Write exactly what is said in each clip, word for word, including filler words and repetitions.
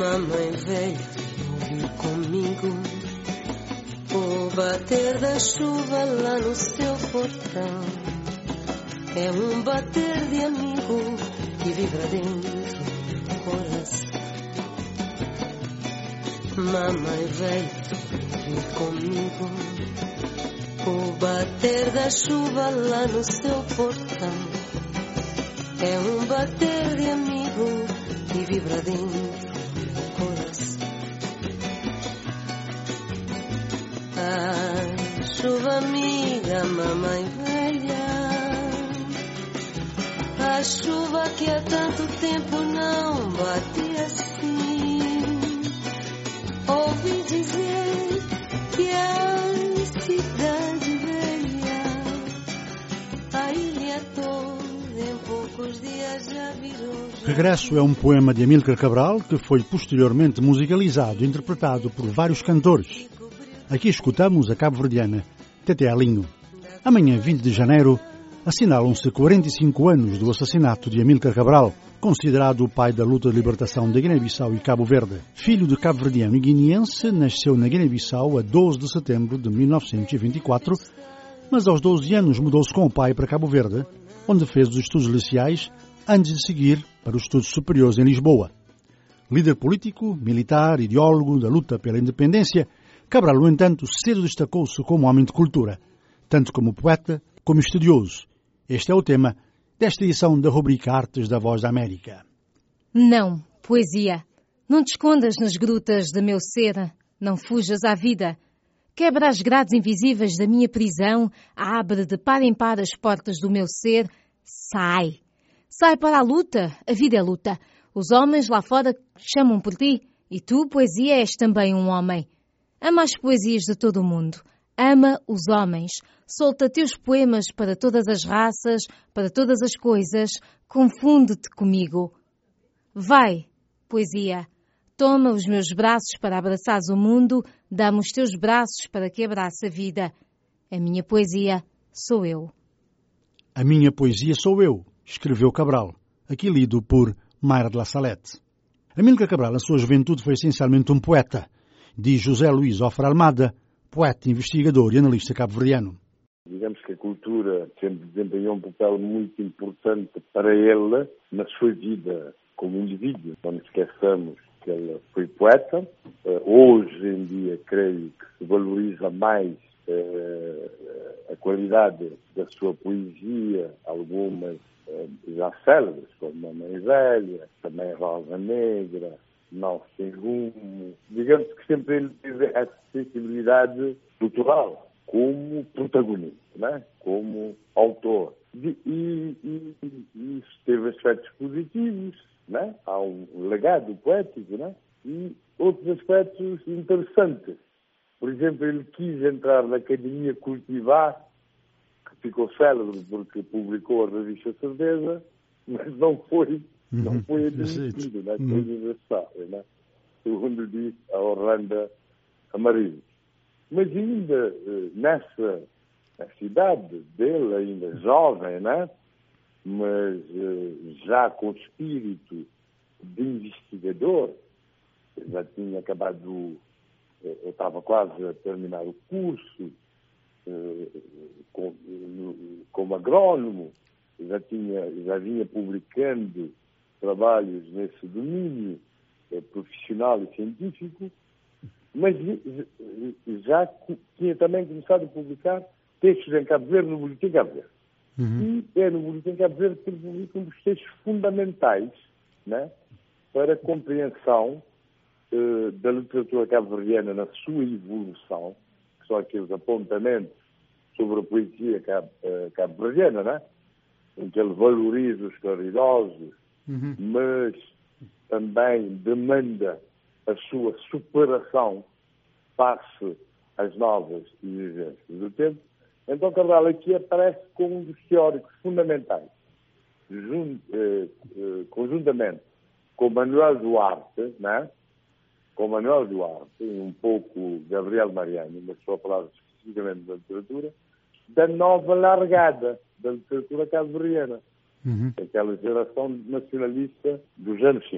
Mamãe veio ouvir comigo o bater da chuva lá no seu portão. É um bater de amigo que vibra dentro do coração. Mamãe veio ouvir comigo o bater da chuva lá no seu portão. É um bater de amigo que vibra dentro do coração. Ah, chuva amiga, mamãe velha, a chuva que há tanto tempo não bate assim. Ouvi dizer que a cidade velha, a ilha toda em poucos dias já virou. Regresso é um poema de Amílcar Cabral que foi posteriormente musicalizado e interpretado por vários cantores. Aqui escutamos a cabo-verdiana Tete Alinho. Amanhã, vinte de janeiro, assinalam-se quarenta e cinco anos do assassinato de Amílcar Cabral, considerado o pai da luta de libertação da Guiné-Bissau e Cabo Verde. Filho de cabo-verdiano e guineense, nasceu na Guiné-Bissau a doze de setembro de mil novecentos e vinte e quatro, mas aos doze anos mudou-se com o pai para Cabo Verde, onde fez os estudos iniciais antes de seguir para os estudos superiores em Lisboa. Líder político, militar, ideólogo da luta pela independência, Cabral, no entanto, cedo destacou-se como homem de cultura, tanto como poeta como estudioso. Este é o tema desta edição da rubrica Artes da Voz da América. Não, poesia. Não te escondas nas grutas do meu ser. Não fujas à vida. Quebra as grades invisíveis da minha prisão. Abre de par em par as portas do meu ser. Sai. Sai para a luta. A vida é luta. Os homens lá fora chamam por ti. E tu, poesia, és também um homem. Ama as poesias de todo o mundo. Ama os homens. Solta teus poemas para todas as raças, para todas as coisas. Confunde-te comigo. Vai, poesia. Toma os meus braços para abraçares o mundo. Dá-me os teus braços para que abrace a vida. A minha poesia sou eu. A minha poesia sou eu, escreveu Cabral, aqui lido por Mayra de la Salette. Amílcar Cabral, na sua juventude, foi essencialmente um poeta, diz José Luís Ofra Almada, poeta, investigador e analista cabo-verdiano. Digamos que a cultura sempre desempenhou um papel muito importante para ele na sua vida como indivíduo. Não nos esqueçamos que ele foi poeta. Hoje em dia, creio que se valoriza mais a qualidade da sua poesia, algumas já célebres, como Mamãe Velha, também Rosa Negra, Não Sem Rumo. Digamos que sempre ele teve essa sensibilidade cultural como protagonista, né? Como autor. E, e, e isso teve aspectos positivos, né? Há um legado poético, né? E outros aspectos interessantes. Por exemplo, ele quis entrar na Academia Cultivar, que ficou célebre porque publicou a revista Certeza, mas não foi, não foi admitido, né? Foi aniversário, né? Segundo diz a Orlando Amarillo. Mas ainda nessa, nessa idade dele, ainda jovem, né? Mas já com espírito de investigador, já tinha acabado, eu estava quase a terminar o curso como agrônomo, já, tinha, já vinha publicando trabalhos nesse domínio profissional e científico, mas já tinha também começado a publicar textos em Cabo Verde, no Boletim Cabo Verde. Uhum. E é no Boletim Cabo Verde que ele publica um dos textos fundamentais, né, para a compreensão uh, da literatura cabo-verdiana na sua evolução, que são aqueles apontamentos sobre a poesia cabo, uh, cabo-verdiana, né, em que ele valoriza os claridosos, uhum. mas também demanda a sua superação face às novas exigências do tempo. Então, Cabral aqui aparece como um dos teóricos fundamentais, jun, eh, eh, conjuntamente com Manuel Duarte, né? com Manuel Duarte, e um pouco Gabriel Mariano, mas só falar especificamente da literatura, da nova largada da literatura cabo-verdiana, uhum. aquela geração nacionalista dos anos cinquenta.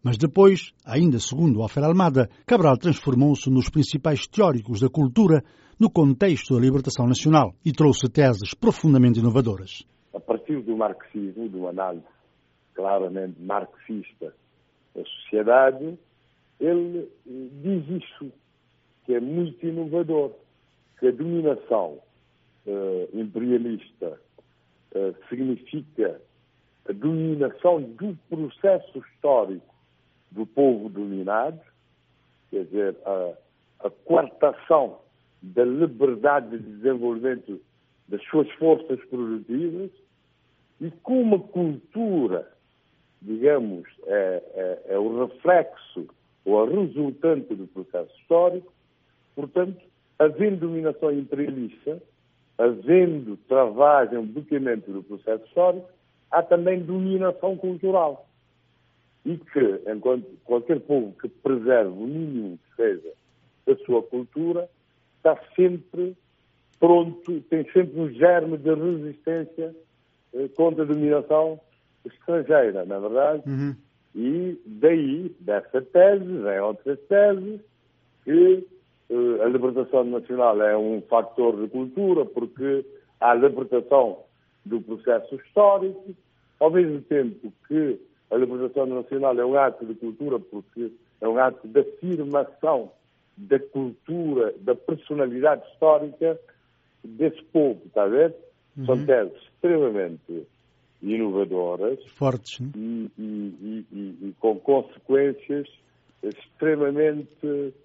Mas depois, ainda segundo Ofer Almada, Cabral transformou-se nos principais teóricos da cultura no contexto da libertação nacional e trouxe teses profundamente inovadoras. A partir do marxismo, de uma análise claramente marxista da sociedade, ele diz isso, que é muito inovador, que a dominação uh, imperialista uh, significa a dominação do processo histórico do povo dominado, quer dizer, a, a coartação da liberdade de desenvolvimento das suas forças produtivas, e como a cultura, digamos, é, é, é o reflexo ou a resultante do processo histórico, portanto, havendo dominação imperialista, havendo travagem, bloqueamento do processo histórico, há também dominação cultural. E que, enquanto qualquer povo que preserve o mínimo que seja da sua cultura, está sempre pronto, tem sempre um germe de resistência eh, contra a dominação estrangeira, na verdade. Uhum. E daí, dessa tese, vem outras teses, que eh, a libertação nacional é um fator de cultura, porque há a libertação do processo histórico, ao mesmo tempo que a libertação nacional é um ato de cultura, porque é um ato de afirmação da cultura, da personalidade histórica desse povo, está a ver? Uhum. São teses extremamente inovadoras. Fortes, né? e, e, e, e com consequências extremamente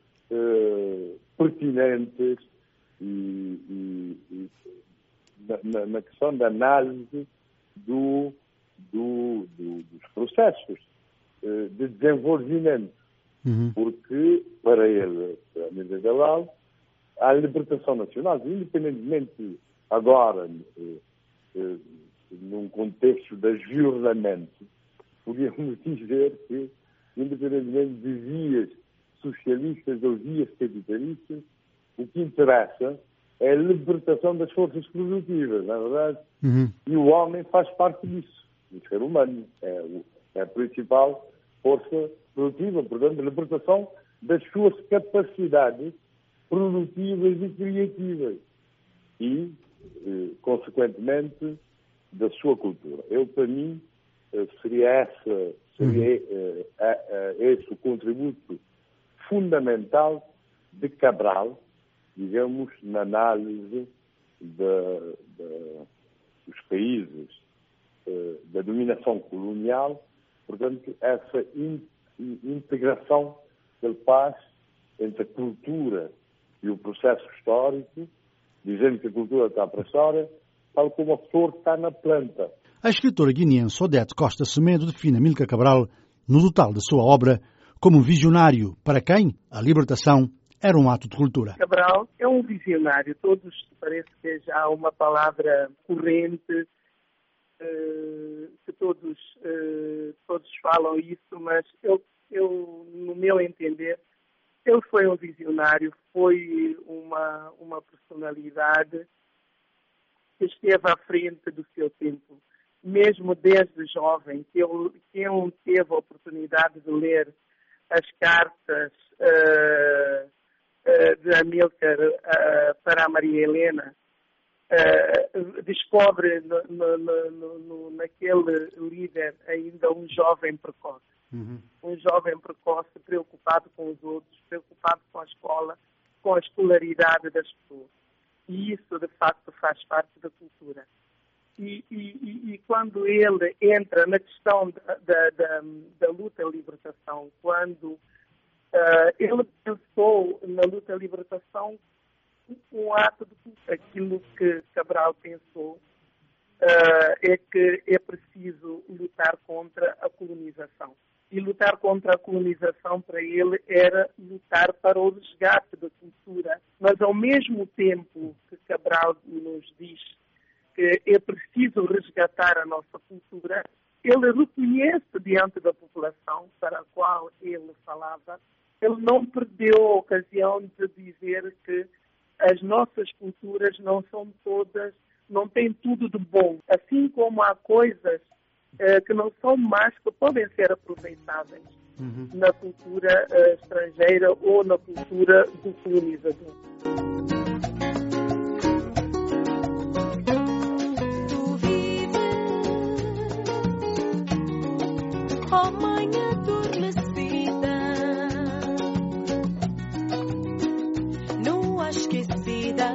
uh, pertinentes e, e, e na, na questão da análise do, do, do, dos processos uh, de desenvolvimento. Uhum. Porque, para ele, para Mendes Cabral, a libertação nacional, independentemente agora, uh, uh, num contexto de agiornamento, podíamos dizer que, independentemente de vias socialistas ou vias capitalistas, o que interessa é a libertação das forças produtivas, não é verdade? Uhum. E o homem faz parte disso. O ser humano é, o, é a principal força produtiva, portanto, a libertação das suas capacidades produtivas e criativas e, eh, consequentemente, da sua cultura. Eu, para mim, seria, essa, seria uhum. uh, uh, esse o contributo fundamental de Cabral, digamos, na análise da, da, dos países uh, da dominação colonial, portanto, essa in, in, integração que ele faz entre a cultura e o processo histórico, dizendo que a cultura está para a história, tal como a flor está na planta. A escritora guineense Odete Costa Semedo define Amílcar Cabral, no total da sua obra, como um visionário para quem a libertação era um ato de cultura. Cabral é um visionário. Todos, parece que é já uma palavra corrente, uh, que todos, uh, todos falam isso, mas eu, eu, no meu entender, ele foi um visionário, foi uma, uma personalidade que esteve à frente do seu tempo. Mesmo desde jovem, que eu, que eu teve a oportunidade de ler as cartas uh, uh, de Amílcar uh, para a Maria Helena, uh, descobre no, no, no, no, naquele líder ainda um jovem precoce. Uhum. Um jovem precoce preocupado com os outros, preocupado com a escola, com a escolaridade das pessoas. E isso, de facto, faz parte da cultura. E, e, e quando ele entra na questão da, da, da, da luta à libertação, quando uh, ele pensou na luta à libertação um ato de cultura, aquilo que Cabral pensou uh, é que é preciso lutar contra a colonização. E lutar contra a colonização para ele era lutar para o resgate da cultura. Mas ao mesmo tempo que Cabral nos diz que é preciso resgatar a nossa cultura, ele reconhece diante da população para a qual ele falava, ele não perdeu a ocasião de dizer que as nossas culturas não são todas, não têm tudo de bom. Assim como há coisas que não são más, que podem ser aproveitáveis. uhum. na cultura uh, estrangeira ou na cultura do colonizador. Tu vives, oh mãe adormecida, nua esquecida.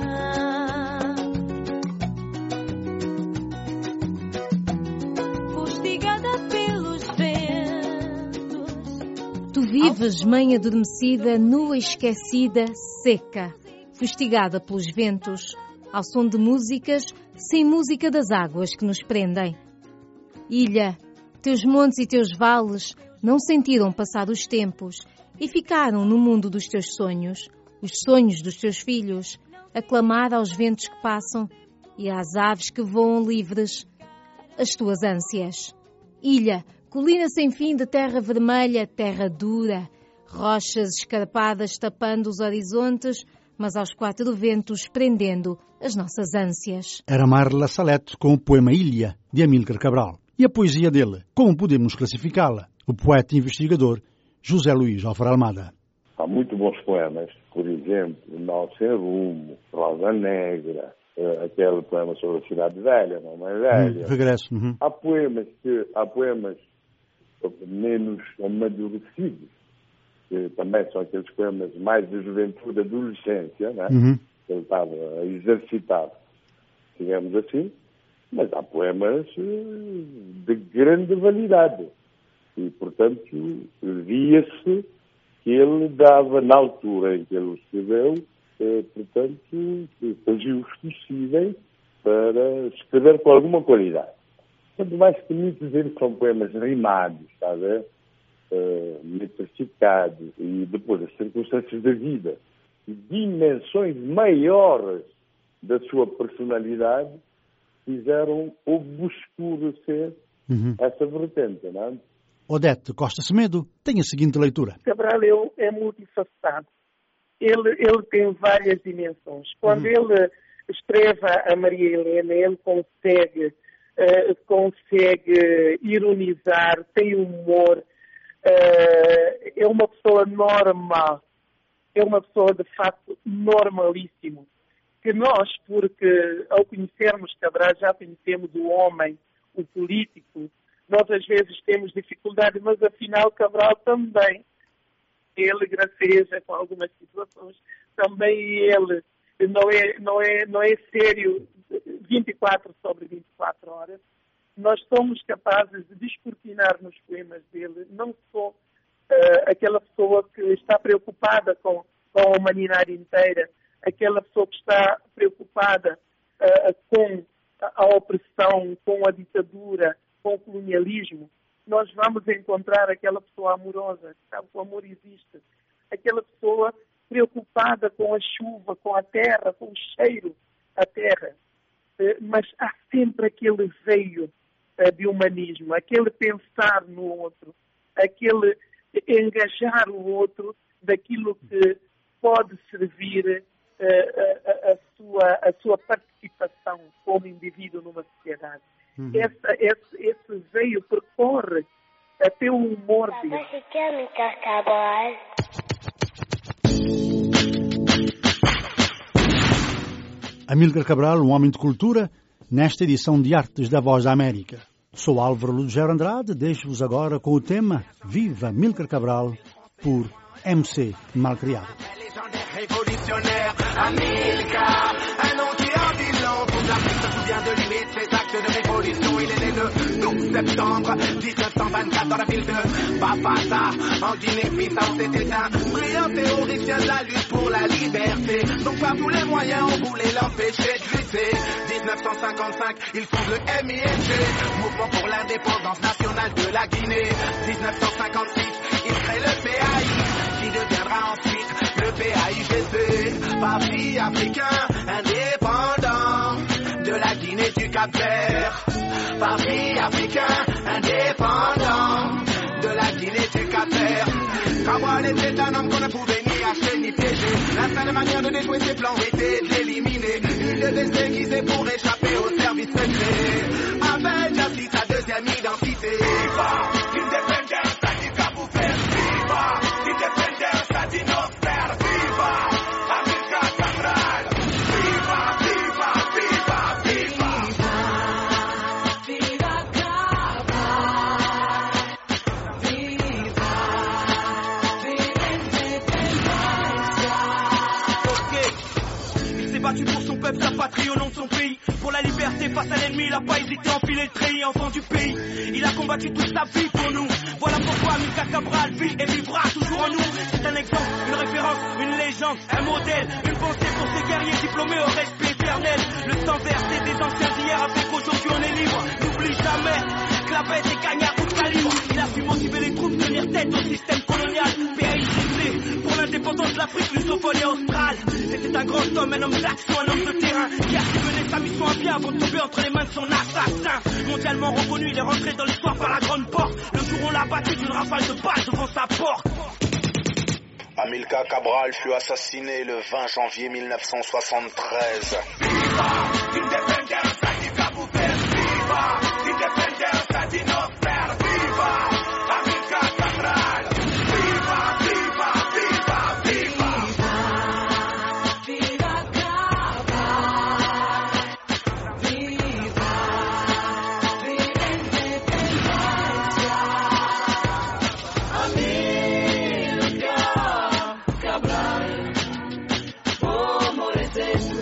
Tu vives, mãe adormecida, nua, esquecida, seca, fustigada pelos ventos, ao som de músicas, sem música das águas que nos prendem. Ilha, teus montes e teus vales não sentiram passar os tempos e ficaram no mundo dos teus sonhos, os sonhos dos teus filhos, a clamar aos ventos que passam e às aves que voam livres, as tuas ânsias. Ilha, colina sem fim de terra vermelha, terra dura, rochas escarpadas tapando os horizontes, mas aos quatro ventos prendendo as nossas ânsias. Era Marla Salete com o poema Ilha, de Amílcar Cabral. E a poesia dele, como podemos classificá-la? O poeta e investigador José Luís Alfaro Almada. Há muito bons poemas, por exemplo, Mal Sem Rumo, Rosa Negra, uh, aquele poema sobre a Cidade Velha, não é velha? Hum, regresso. Uhum. Há poemas que, há poemas menos amadurecidos, que também são aqueles poemas mais da juventude, da adolescência, né? Uhum. Que ele estava a exercitar, digamos assim, mas há poemas de grande validade. E, portanto, via-se que ele dava, na altura em que ele escreveu, eh, portanto, fazia os possíveis para escrever com alguma qualidade. Tanto mais que muitos deles são poemas rimados, está a ver? Uh, metrificados, e depois as circunstâncias da vida, dimensões maiores da sua personalidade, fizeram obscurecer uhum. essa vertente, não é? Odete Costa Semedo tem a seguinte leitura. Cabral é, é multifacetado. Ele, ele tem várias dimensões. Quando uhum. ele escreve a Maria Helena, ele consegue Uh, consegue ironizar, tem humor, uh, é uma pessoa normal, é uma pessoa de facto normalíssimo, que nós, porque ao conhecermos Cabral já conhecemos o homem, o político, nós às vezes temos dificuldade, mas afinal Cabral também, ele graceja com algumas situações, também ele não é, não é, não é sério vinte e quatro sobre vinte e quatro horas. Nós somos capazes de descortinar nos poemas dele, não só uh, aquela pessoa que está preocupada com, com a humanidade inteira, aquela pessoa que está preocupada uh, com a opressão, com a ditadura, com o colonialismo. Nós vamos encontrar aquela pessoa amorosa, sabe, o amor existe. Aquela pessoa preocupada com a chuva, com a terra, com o cheiro da terra. Mas há sempre aquele veio uh, de humanismo, aquele pensar no outro, aquele engajar o outro daquilo que pode servir uh, a, a, sua, a sua participação como indivíduo numa sociedade. Uhum. Essa, esse, esse veio percorre até o humor dele. Amílcar Cabral, um homem de cultura, nesta edição de Artes da Voz da América. Sou Álvaro Ludgero Andrade, deixo-vos agora com o tema Viva Amílcar Cabral, por M C Malcriado. De lui et de ses actes de révolution. Il est né le douze septembre dix-neuf cent vingt-quatre dans la ville de Bafasa, en Guinée-Bissau. C'était un brillant théoricien de la lutte pour la liberté. Donc par tous les moyens on voulait l'empêcher de lutter. dix-neuf cent cinquante-cinq, il fonde le M I N G, Mouvement pour l'indépendance nationale de la Guinée. dix-neuf cent cinquante-six, il crée le P A I, qui deviendra ensuite le P A I G C, Parti africain indépendant de la Guinée du Cap-Vert. Parti africain indépendant de la Guinée du Cap-Vert. Cabral était un homme qu'on ne pouvait ni acheter ni piéger. La seule manière de déjouer ses plans était de l'éliminer. Il devait se déguiser pour échapper au service secret. Avec Jassi, sa deuxième identité. Indépendance, ça dit qu'à vous faire. il a pas hésité à enfiler le treillis, enfant du pays. Il a combattu toute sa vie pour nous. Voilà pourquoi Amilcar Cabral vit et vivra toujours en nous. C'est un exemple, une référence, une légende, un modèle, une pensée pour ces guerriers diplômés au respect éternel. Le sang versé des anciens d'hier a fait qu'aujourd'hui on est libre. N'oublie jamais que la bête est gagnée à coup de calibre. Il a su motiver les troupes de tenir tête au système colonial. P A I C C pour l'indépendance de l'Afrique lusophone et australe. C'était un grand homme, un homme d'action, un homme de terrain qui a su mener sa mission à bien avant de tomber entre les mains de son assassin. Mondialement reconnu, il est rentré dans l'histoire par la grande porte. Le jour où on l'a battu d'une rafale de balles devant sa porte. Amilcar Cabral fut assassiné le vingt janvier mille neuf cent soixante-treize. Viva Independencia de Cabo Verde, viva Independencia de nos per, viva Amilcar Cabral, viva, viva, viva, viva. Viva Cabral, viva, viva Independencia, Amilcar Cabral, como eres.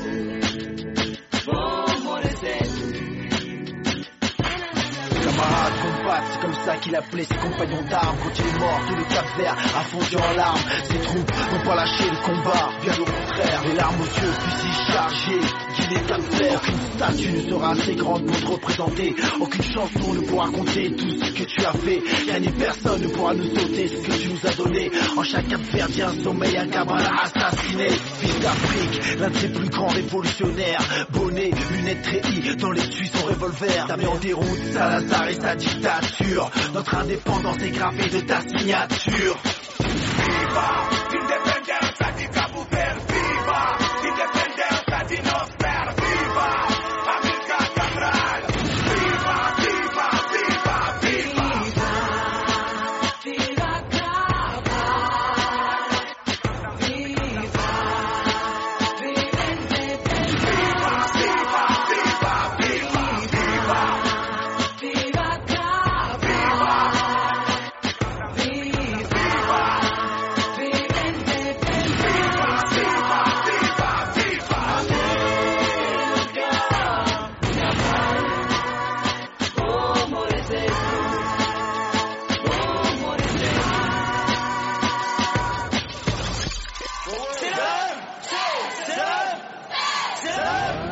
C'est comme ça qu'il appelait ses compagnons d'armes. Quand il est mort, tout le Cap Vert a fondu en larmes. Ses troupes n'ont pas lâché le combat, bien au contraire. Les larmes aux yeux, fusils chargés, Guinée Cap Vert. Aucune statue ne sera assez grande pour te représenter. Aucune chanson ne pourra compter tout ce que tu as fait. Rien ni personne ne pourra nous ôter ce que tu nous as donné. En chaque Cap Verdien sommeil, un Cabral assassiné. Fils d'Afrique, l'un de ses plus grands révolutionnaires. Bonnet, lunettes treillis, dans les tuyaux son revolver. T'as mis en déroute Salazar et sa dictature. Notre indépendance est gravée de ta signature. Viva Independencia de Cabo Verde, viva Independencia de nos per, viva Amilcar Cabral, viva, viva, viva, viva. Viva Cabral, viva, viva Independencia, viva, viva, viva, viva. Viva Cabral, viva, viva, viva Independencia, viva, viva, viva. Amilcar Cabral, como eres tú, como eres tú. Será, será, será.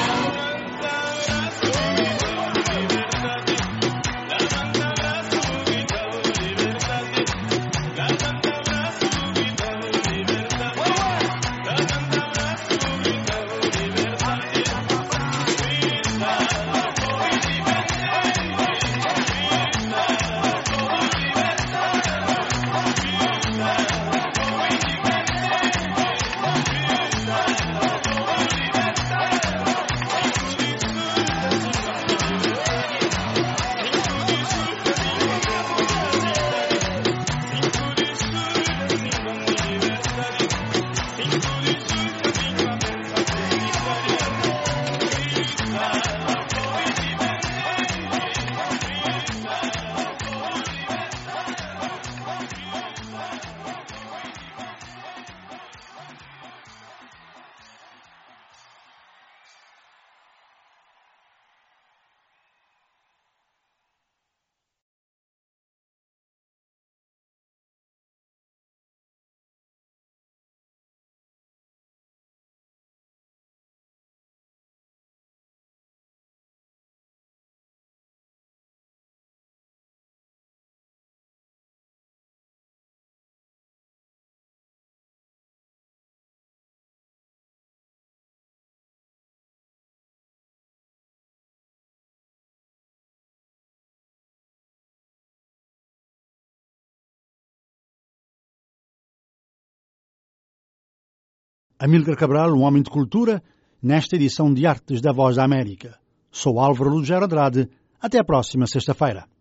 Amilcar Cabral, um homem de cultura, nesta edição de Artes da Voz da América. Sou Álvaro Lugero Andrade. Até a próxima sexta-feira.